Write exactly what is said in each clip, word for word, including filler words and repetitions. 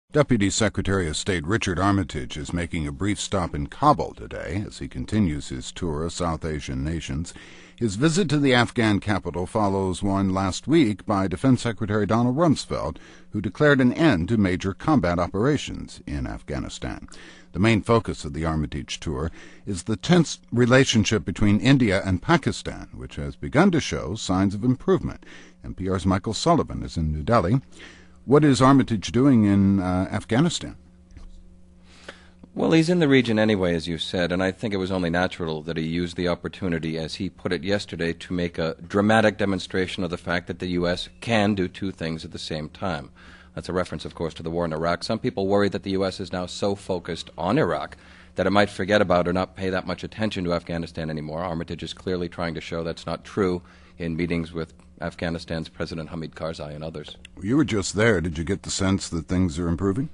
Deputy Secretary of State Richard Armitage is making a brief stop in Kabul today as he continues his tour of South Asian nations. His visit to the Afghan capital follows one last week by Defense Secretary Donald Rumsfeld, who declared an end to major combat operations in Afghanistan. The main focus of the Armitage tour is the tense relationship between India and Pakistan, which has begun to show signs of improvement. N P R's Michael Sullivan is in New Delhi. What is Armitage doing in uh, Afghanistan? Well, he's in the region anyway, as you said, and I think it was only natural that he used the opportunity, as he put it yesterday, to make a dramatic demonstration of the fact that the U S can do two things at the same time. That's a reference, of course, to the war in Iraq. Some people worry that the U S is now so focused on Iraq that it might forget about or not pay that much attention to Afghanistan anymore. Armitage is clearly trying to show that's not true in meetings with Afghanistan's President Hamid Karzai and others. You were just there. Did you get the sense that things are improving?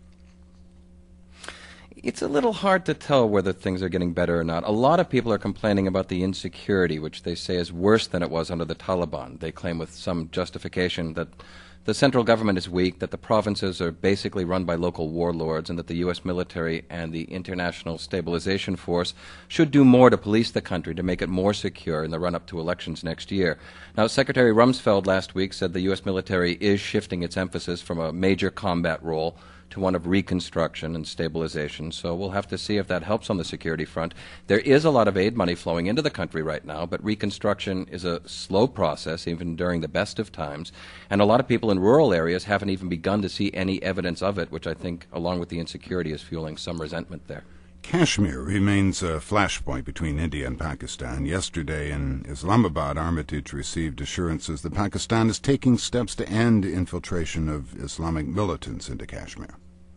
It's a little hard to tell whether things are getting better or not. A lot of people are complaining about the insecurity, which they say is worse than it was under the Taliban. They claim with some justification that the central government is weak, that the provinces are basically run by local warlords, and that the U S military and the International Stabilization Force should do more to police the country to make it more secure in the run-up to elections next year. Now, Secretary Rumsfeld last week said the U S military is shifting its emphasis from a major combat role to one of reconstruction and stabilization. So we'll have to see if that helps on the security front. There is a lot of aid money flowing into the country right now, but reconstruction is a slow process, even during the best of times. And a lot of people in rural areas haven't even begun to see any evidence of it, which I think, along with the insecurity, is fueling some resentment there. Kashmir remains a flashpoint between India and Pakistan. Yesterday in Islamabad, Armitage received assurances that Pakistan is taking steps to end infiltration of Islamic militants into Kashmir.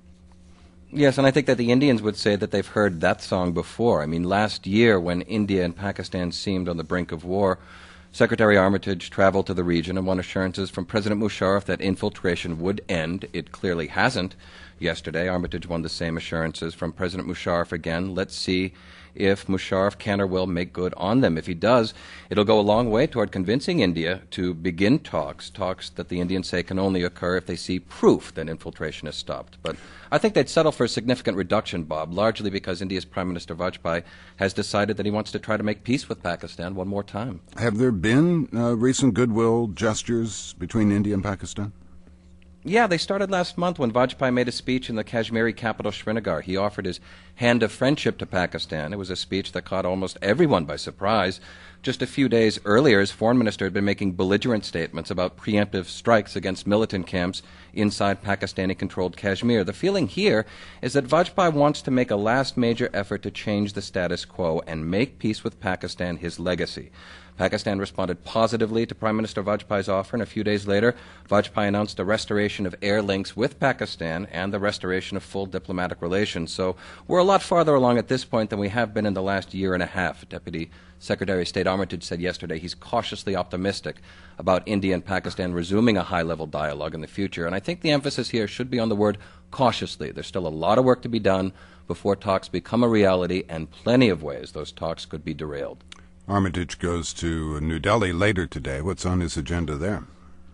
Yes, and I think that the Indians would say that they've heard that song before. I mean, last year when India and Pakistan seemed on the brink of war, Secretary Armitage traveled to the region and won assurances from President Musharraf that infiltration would end. It clearly hasn't. Yesterday, Armitage won the same assurances from President Musharraf again. Let's see if Musharraf can or will make good on them. If he does, it'll go a long way toward convincing India to begin talks, talks that the Indians say can only occur if they see proof that infiltration is stopped. But I think they'd settle for a significant reduction, Bob, largely because India's Prime Minister Vajpayee has decided that he wants to try to make peace with Pakistan one more time. Have there been uh, recent goodwill gestures between India and Pakistan? Yeah, they started last month when Vajpayee made a speech in the Kashmiri capital Srinagar. He offered his hand of friendship to Pakistan. It was a speech that caught almost everyone by surprise. Just a few days earlier, his foreign minister had been making belligerent statements about preemptive strikes against militant camps inside Pakistani-controlled Kashmir. The feeling here is that Vajpayee wants to make a last major effort to change the status quo and make peace with Pakistan his legacy. Pakistan responded positively to Prime Minister Vajpayee's offer, and a few days later, Vajpayee announced a restoration of air links with Pakistan and the restoration of full diplomatic relations. So we're a lot farther along at this point than we have been in the last year and a half. Deputy Secretary of State Armitage said yesterday he's cautiously optimistic about India and Pakistan resuming a high-level dialogue in the future. And I think the emphasis here should be on the word cautiously. There's still a lot of work to be done before talks become a reality, and plenty of ways those talks could be derailed. Armitage goes to New Delhi later today. What's on his agenda there?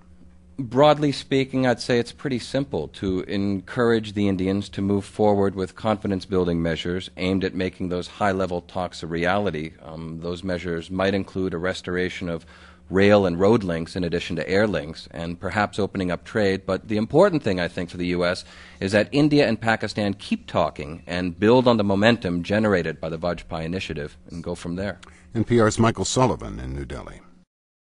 Broadly speaking, I'd say it's pretty simple to encourage the Indians to move forward with confidence-building measures aimed at making those high-level talks a reality. Um, those measures might include a restoration of rail and road links in addition to air links, and perhaps opening up trade. But the important thing, I think, for the U S is that India and Pakistan keep talking and build on the momentum generated by the Vajpayee initiative and go from there. N P R's Michael Sullivan in New Delhi.